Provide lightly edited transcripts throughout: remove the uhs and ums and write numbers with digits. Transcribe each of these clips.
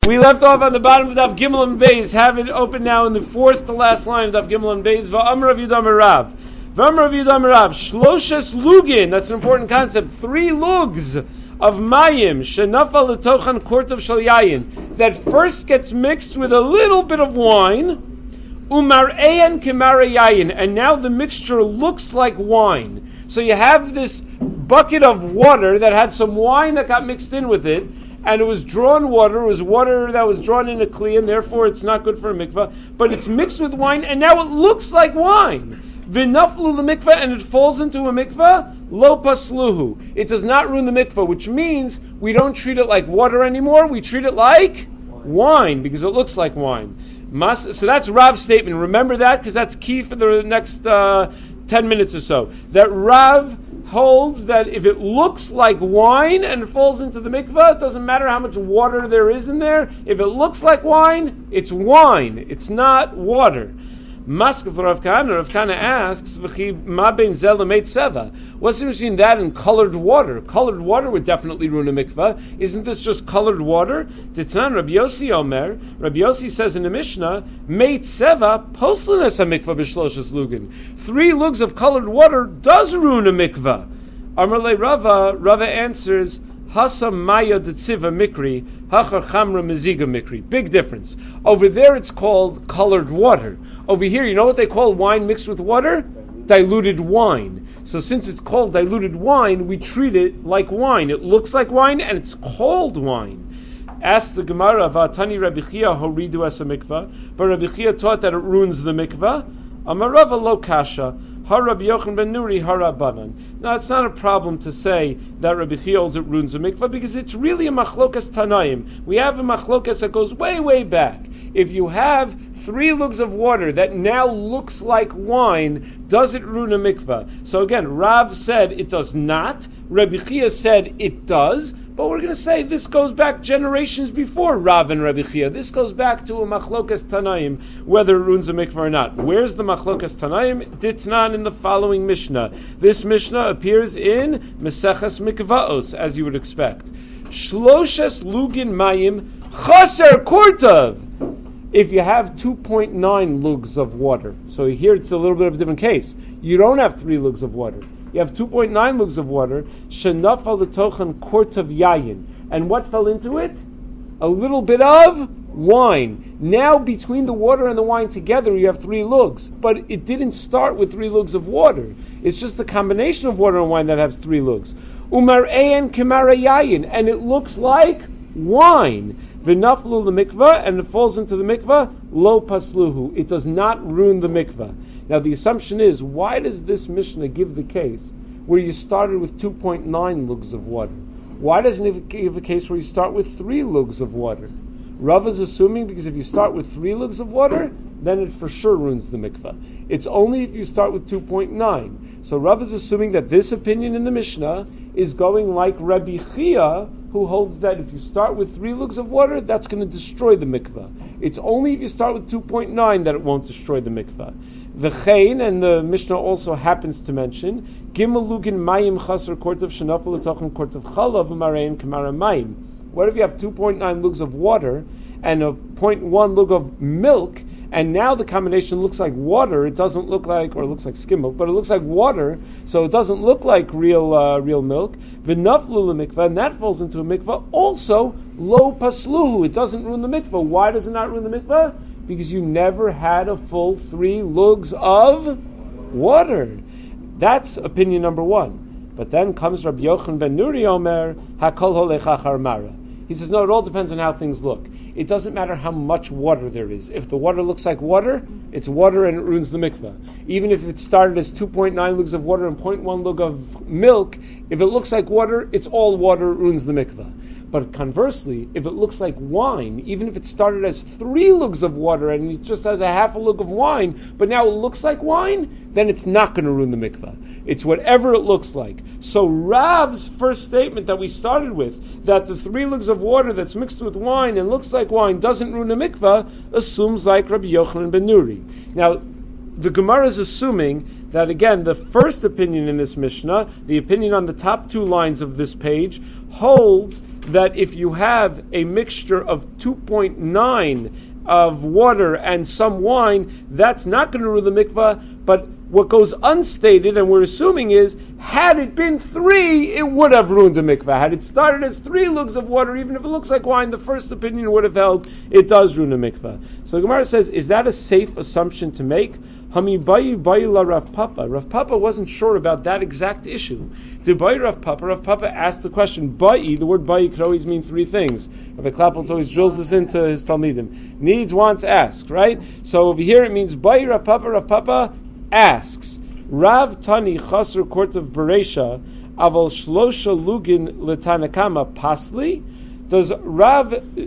We left off on the bottom of Daf Gimel and Beis. Have it open now in the fourth to last line of Daf Gimel and Beis. Va'amar Rav Yudam Rav. Va'amar Rav Yudam Rav. Shloshes lugin. That's an important concept. 3 lugs of mayim shenafa letochan kortov shel yayin that first gets mixed with a little bit of wine. Umar'eyan kemara yayin, and now the mixture looks like wine. So you have this bucket of water that had some wine that got mixed in with it. And it was drawn water. It was water that was drawn in a kli, and therefore it's not good for a mikvah. But it's mixed with wine, and now it looks like wine. V'naflu l'mikvah, and it falls into a mikvah. Lo pasluhu. It does not ruin the mikvah, which means we don't treat it like water anymore. We treat it like wine because it looks like wine. So that's Rav's statement. Remember that because that's key for the next 10 minutes or so. That Rav holds that if it looks like wine and it falls into the mikvah, it doesn't matter how much water there is in there. If it looks like wine, it's wine. It's not water. Maskav Rav Kahana. Rav Kahana asks, "Ma bein zel lemeit seva?" What's the difference between that and colored water? Colored water would definitely ruin a mikvah. Isn't this just colored water? Titnan Rabbi Yossi Omer. Rabbi Yossi says in the Mishnah, "Meit seva poslenes ha mikvah b'shloshes lugin." 3 lugs of colored water does ruin a mikvah. Amar le Rava. Rava answers, "Hasa maya detziva mikri, hachar chamra meziga mikri." Big difference. Over there, it's called colored water. Over here, you know what they call wine mixed with water? Diluted wine. So since it's called diluted wine, we treat it like wine. It looks like wine, and it's called wine. Ask the Gemara, V'atani Rabbi Chia horidu es mikvah, but Rabbi Chia taught that it ruins the mikvah. Amarava lo kasha, har Rabbi Yochanan ben Nuri har Rabbanan. Now, it's not a problem to say that Rabbi Chia holds it ruins the mikvah, because it's really a machlokas tanaim. We have a machlokas that goes way, way back. If you have 3 lugs of water that now looks like wine, does it ruin a mikvah? So again, Rav said it does not. Rabbi Chia said it does. But we're going to say this goes back generations before Rav and Rabbi Chia. This goes back to a machlokas tanaim, whether it ruins a mikvah or not. Where's the machlokas tanaim? Ditnan in the following Mishnah. This Mishnah appears in Meseches Mikvaos, as you would expect. Shloshes lugin mayim chaser kortav. If you have 2.9 lugs of water, so here it's a little bit of a different case. You don't have 3 lugs of water. You have 2.9 lugs of water. Shenafa l'tochan kortav yayin. And what fell into it? A little bit of wine. Now between the water and the wine together, you have 3 lugs. But it didn't start with 3 lugs of water. It's just the combination of water and wine that has 3 lugs. Umar'eyan kemara yayin. And it looks like wine. V'naflu l'mikvah, and it falls into the mikvah, lo pasluhu. It does not ruin the mikvah. Now the assumption is, why does this Mishnah give the case where you started with 2.9 lugs of water? Why doesn't it give a case where you start with 3 lugs of water? Rav is assuming because if you start with 3 lugs of water, then it for sure ruins the mikvah. It's only if you start with 2.9. So Rav is assuming that this opinion in the Mishnah is going like Rabbi Chia, who holds that if you start with 3 lugs of water, that's going to destroy the mikvah. It's only if you start with 2.9 that it won't destroy the mikvah. V'chein, and the Mishnah also happens to mention, Gimel lugin mayim chaser kortav shenafel l'tochan kortav chalav u'marein kemara mayim. What if you have 2.9 lugs of water and a 0.1 lug of milk, and now the combination looks like water? It doesn't look like, or it looks like skim milk, but it looks like water, so it doesn't look like real milk. V'naflu l'mikvah, and that falls into a mikvah. Also, lo pasluhu, it doesn't ruin the mikvah. Why does it not ruin the mikvah? Because you never had a full 3 lugs of water. That's opinion number 1. But then comes Rabbi Yochanan ben Nuri Omer, hakol holech achar mara. He says, no, it all depends on how things look. It doesn't matter how much water there is. If the water looks like water, it's water and it ruins the mikvah. Even if it started as 2.9 lugs of water and 0.1 lug of milk, if it looks like water, it's all water, it ruins the mikvah. But conversely, if it looks like wine, even if it started as 3 lugs of water and it just has a half a lug of wine, but now it looks like wine, then it's not going to ruin the mikvah. It's whatever it looks like. So Rav's first statement that we started with, that the 3 lugs of water that's mixed with wine and looks like wine doesn't ruin the mikvah, assumes like Rabbi Yochanan ben Nuri. Now, the Gemara is assuming that, again, the first opinion in this Mishnah, the opinion on the top 2 lines of this page, holds that if you have a mixture of 2.9 of water and some wine, that's not going to ruin the mikvah. But what goes unstated, and we're assuming, is had it been 3, it would have ruined the mikvah. Had it started as 3 lugs of water, even if it looks like wine, the first opinion would have held it does ruin the mikvah. So the Gemara says, is that a safe assumption to make? Rav Papa. Rav Papa wasn't sure about that exact issue. Rav Papa asked the question, Ba'i, the word Ba'i could always mean 3 things. Rabbi Klappels always drills this into his Talmidim. Needs, wants, asks, right? So over here it means Ba'i Rav Papa asks, Rav Tani Chasr Court of Beresha, Aval Shlosha Lugin L'Tanakama Pasli? Does Rav,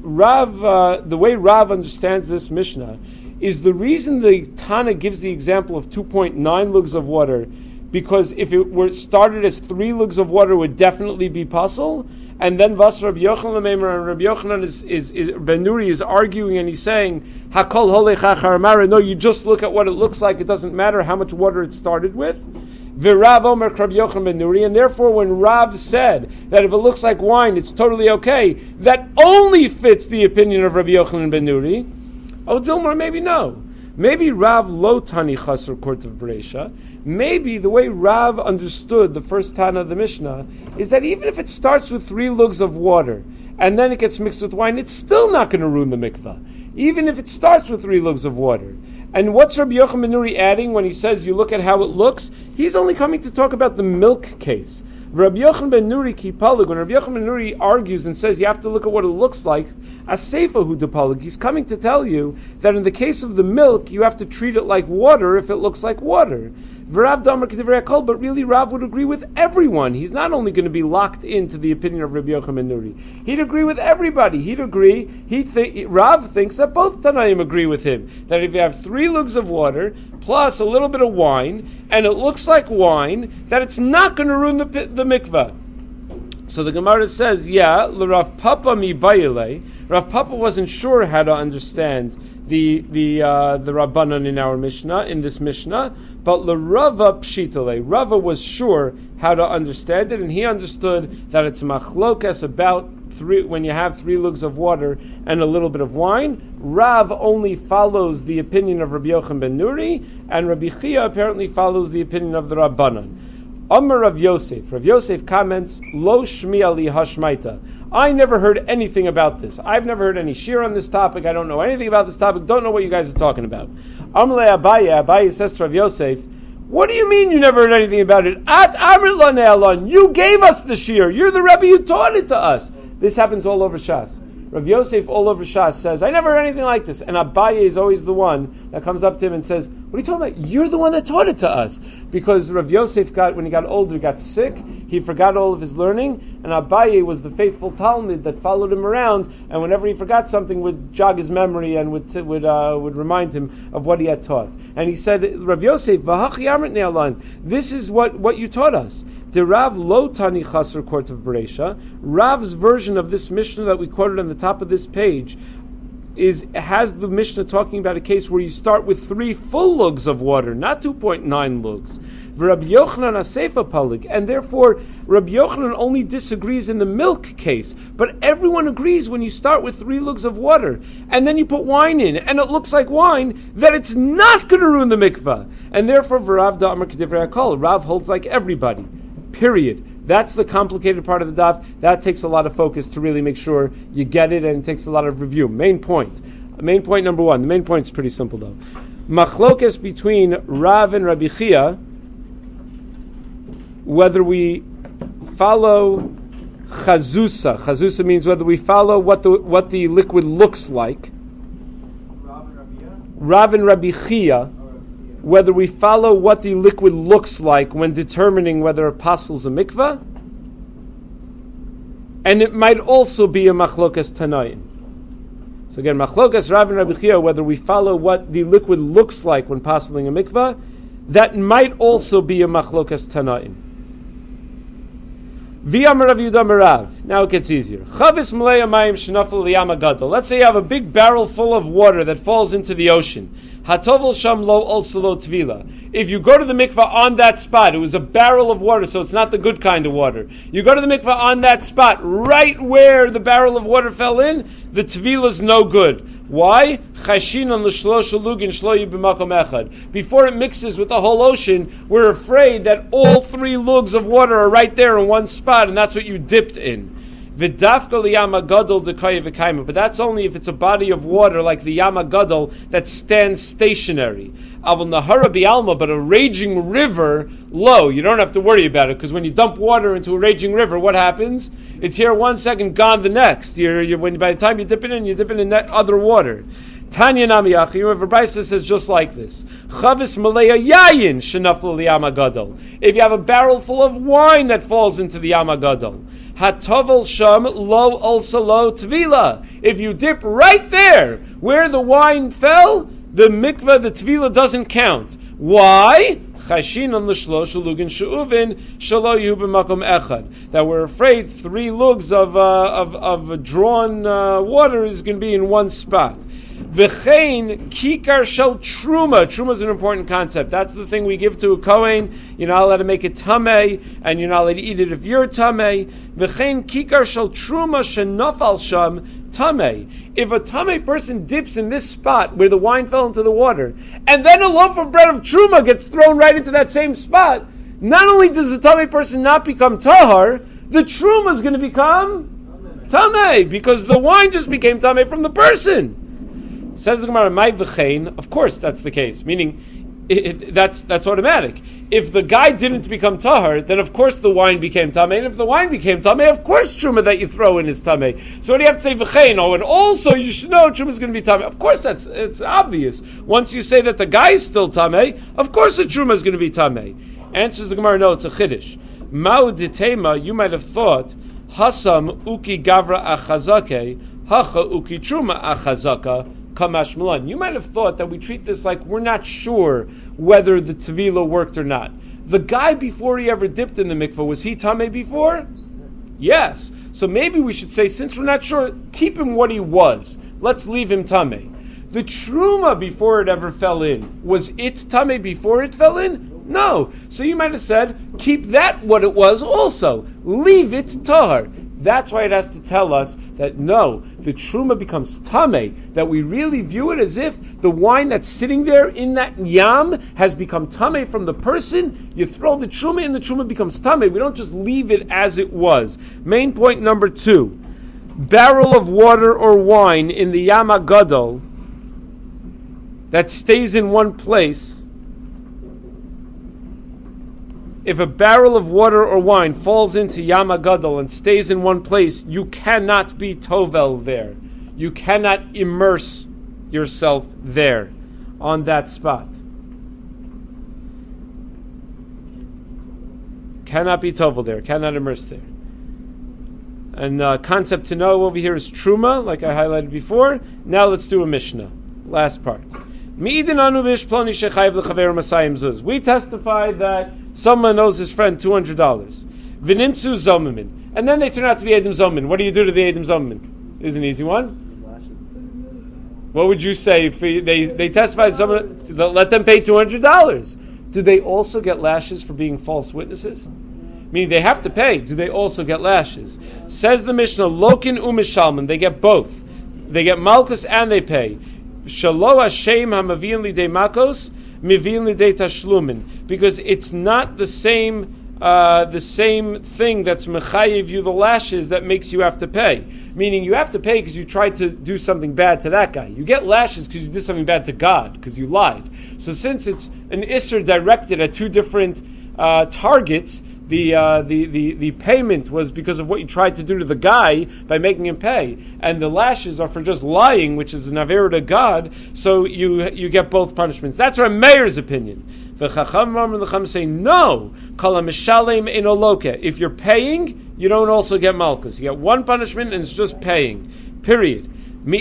the way Rav understands this Mishnah, is the reason the Tana gives the example of 2.9 lugs of water, because if it were started as 3 lugs of water, it would definitely be puzzle. And then Vas Rabbi Yochanan Meimer, and Rabbi Yochanan is Ben Nuri is arguing, and he's saying, Hakol Holech Achar Mara. No, you just look at what it looks like. It doesn't matter how much water it started with. V'Rav Omer Rabbi Yochanan Ben Nuri, and therefore when Rav said that if it looks like wine, it's totally okay, that only fits the opinion of Rabbi Yochanan Ben Nuri. Oh, Dilmar, maybe no. Maybe Rav Lo Tani Chasr Court of Beresha. Maybe the way Rav understood the first Tana of the Mishnah is that even if it starts with 3 lugs of water and then it gets mixed with wine, it's still not going to ruin the mikvah, even if it starts with 3 lugs of water. And what's Rabbi Yochanan Ben Nuri adding when he says you look at how it looks? He's only coming to talk about the milk case. Rabbi Yochanan Ben Nuri kipalig, when Rabbi Yochanan Ben Nuri argues and says you have to look at what it looks like, aseifa hu depalig, he's coming to tell you that in the case of the milk, you have to treat it like water if it looks like water. V'Rav Damar K'divrei HaKol, but really Rav would agree with everyone. He's not only going to be locked into the opinion of Rabbi Yochanan Ben Nuri. He'd agree with everybody. Rav thinks that both Tanaim agree with him, that if you have 3 lugs of water plus a little bit of wine, and it looks like wine, that it's not going to ruin the mikvah. So the Gemara says, yeah, Rav Papa mi bayile. Rav Papa wasn't sure how to understand the Rabbanan in this Mishnah, but Rava Pshitale, Rava was sure how to understand it, and he understood that it's machlokas about 3 when you have 3 lugs of water and a little bit of wine. Rav only follows the opinion of Rabbi Yochanan Ben Nuri, and Rabbi Chia apparently follows the opinion of the Rabbanan. Amar Rav Yosef. Rav Yosef comments, Lo Shmi Ali Hashmaita. I never heard anything about this. I've never heard any shir on this topic. I don't know anything about this topic. Don't know what you guys are talking about. Amle Abaye. Abaye says to Rav Yosef, what do you mean you never heard anything about it? At Amr Lane Alon. You gave us the shir. You're the Rebbe. You taught it to us. This happens all over Shas. Rav Yosef all over Shas says, I never heard anything like this. And Abaye is always the one that comes up to him and says, what are you talking about? You're the one that taught it to us. Because Rav Yosef when he got older, got sick. He forgot all of his learning. And Abaye was the faithful Talmud that followed him around. And whenever he forgot something, would jog his memory and would remind him of what he had taught. And he said, Rav Yosef, V'hachi amrit ne'alan. This is what you taught us. The Rav Lo Tani Chasr Court of Beresha. Rav's version of this Mishnah that we quoted on the top of this page has the Mishnah talking about a case where you start with 3 full lugs of water, not 2.9 lugs. Rabbi Yochanan Aseifa Palig, and therefore Rabbi Yochanan only disagrees in the milk case, but everyone agrees when you start with 3 lugs of water and then you put wine in and it looks like wine, that it's not going to ruin the mikvah. And therefore Rav Da'amar K'divrei HaKol, Rav holds like everybody. Period. That's the complicated part of the daf. That takes a lot of focus to really make sure you get it, and it takes a lot of review. Main point number 1. The main point is pretty simple though. Machlokes between Rav and Rabbi Chia, whether we follow chazusa. Chazusa means whether we follow what the liquid looks like. Rav and Rabbi Chia, whether we follow what the liquid looks like when determining whether a pasul's a mikvah, and it might also be a machlokas tanaim. So again, machlokas Rav and Rabbi Chia, whether we follow what the liquid looks like when pasling a mikvah, that might also be a machlokas tanaim. V'yamar Rav Yehuda Merav. Now it gets easier. Chavis malei hamayim shenafel liyam hagadol. Let's say you have a big barrel full of water that falls into the ocean. Hatovel sham lo also lo tvila. If you go to the mikvah on that spot, it was a barrel of water, so it's not the good kind of water. You go to the mikvah on that spot, right where the barrel of water fell in, the tvila is no good. Why? Before it mixes with the whole ocean, we're afraid that all 3 lugs of water are right there in one spot, and that's what you dipped in. But that's only if it's a body of water like the Yama Gadol that stands stationary. But a raging river, low, you don't have to worry about it, because when you dump water into a raging river, what happens? It's here 1 second, gone the next. By the time you dip it in that other water. Tanya Namiyach, you have a Brisa says just like this. Chavis Malaya Yayin Shenafl Yama Gadol. If you have a barrel full of wine that falls into the Yama Gadol. Hatovel Sham Lo Also Lo Tvila. If you dip right there where the wine fell, the mikveh, the tvila doesn't count. Why? That we're afraid 3 lugs of drawn water is going to be in one spot. V'chein kikar shel truma. Truma is an important concept. That's the thing we give to a kohen. You're not allowed to make it tamei, and you're not allowed to eat it if you're tamei. V'chein kikar shel truma shenafal sham tamei. If a tamei person dips in this spot where the wine fell into the water, and then a loaf of bread of truma gets thrown right into that same spot, not only does the tamei person not become tahar, the truma is going to become tamei, because the wine just became tamei from the person. Says the Gemara, "My v'chein." Of course, that's the case. Meaning, that's automatic. If the guy didn't become tahar, then of course the wine became tamei. And if the wine became tamei, of course truma that you throw in is tamei. So what do you have to say v'chein? Oh, and also you should know truma is going to be tamei. Of course, it's obvious. Once you say that the guy is still tamei, of course the truma is going to be tamei. Answers the Gemara, no, it's a chiddush. Ma'u ditema, you might have thought hasam uki gavra achazake hacha uki truma achazaka. You might have thought that we treat this like we're not sure whether the tevila worked or not. The guy before he ever dipped in the mikveh, was he tamei before? Yes. So maybe we should say, since we're not sure, keep him what he was. Let's leave him tamei. The truma before it ever fell in, was it tamei before it fell in? No. So you might have said, keep that what it was also. Leave it tahar. That's why it has to tell us that no, the truma becomes tamei, that we really view it as if the wine that's sitting there in that yam has become tamei from the person. You throw the truma in, the truma becomes tamei. We don't just leave it as it was. Main point number 2. Barrel of water or wine in the Yam HaGadol that stays in one place. If a barrel of water or wine falls into Yam HaGadol and stays in one place, you cannot be tovel there. You cannot immerse yourself there, on that spot. Cannot be tovel there, cannot immerse there. And concept to know over here is truma, like I highlighted before. Now let's do a Mishnah. Last part. We testify that someone owes his friend $200. Vinimtzu zomimin. And then they turn out to be Edom Zomin. What do you do to the Edom Zomin? Is an easy one. What would you say if they testified someone, let them pay $200? Do they also get lashes for being false witnesses? Meaning they have to pay. Do they also get lashes? Says the Mishnah, Lokin u'mishalman. They get both. They get malchus and they pay. Shalo Hashem hamaviin lidei makos, miviin lidei tashlumin. Because it's not the same thing that's mechayiv you the lashes that makes you have to pay. Meaning you have to pay because you tried to do something bad to that guy. You get lashes because you did something bad to God, because you lied. So since it's an isser directed at 2 different targets, the payment was because of what you tried to do to the guy by making him pay, and the lashes are for just lying, which is an avera to God. So you get both punishments. That's our mayor's opinion. The Chacham say no. If you're paying, you don't also get malchus. You get one punishment, and it's just paying. Period. What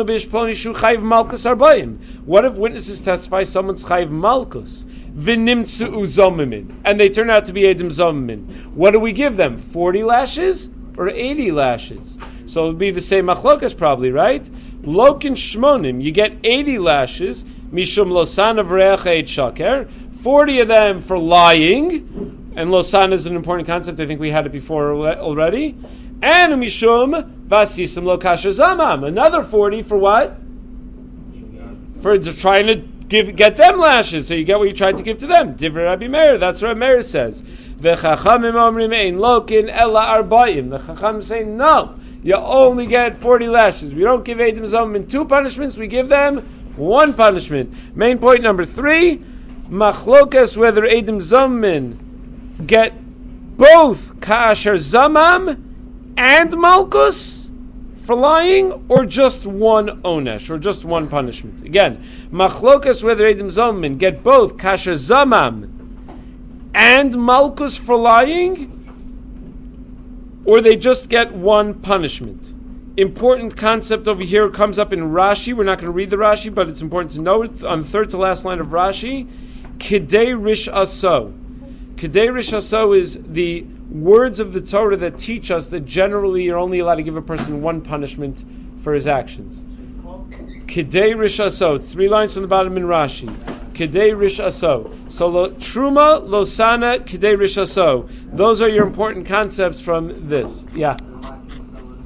if witnesses testify someone's chayiv malchus? And they turn out to be Edom Zomimin. What do we give them? 40 lashes or 80 lashes? So it'll be the same machlokas probably, right? Lokin shmonim, you get 80 lashes. mishum losana v'reacha et shaker. 40 of them for lying, and losana is an important concept. I think we had it before already. And mishum vasisim lo kasher zamam. Another 40 for what? For trying to get them lashes, so you get what you tried to give to them. Divrei Rabbi Meir, that's what Rabbi Meir says. V'chachamim omrim ein lokin ella arba'im. The chacham say no, you only get 40 lashes. We don't give Eidim Zomim 2 punishments, we give them 1 punishment. Main point number 3, machlokas whether Eidim Zomim get both kasher zamam and malkus for lying, or just one onesh, or just one punishment. Again, machlokas whether Eidim Zomim get both kasher zamam and malkus for lying, or they just get one punishment. Important concept over here comes up in Rashi. We're not going to read the Rashi, but it's important to know it on the third to last line of Rashi. Kidei rish aso. Kidei rish aso is the words of the Torah that teach us that generally you're only allowed to give a person one punishment for his actions. Kidei rish aso. 3 lines from the bottom in Rashi. Kidei rish aso. So truma, losana, kidei rish aso. Those are your important concepts from this. Yeah.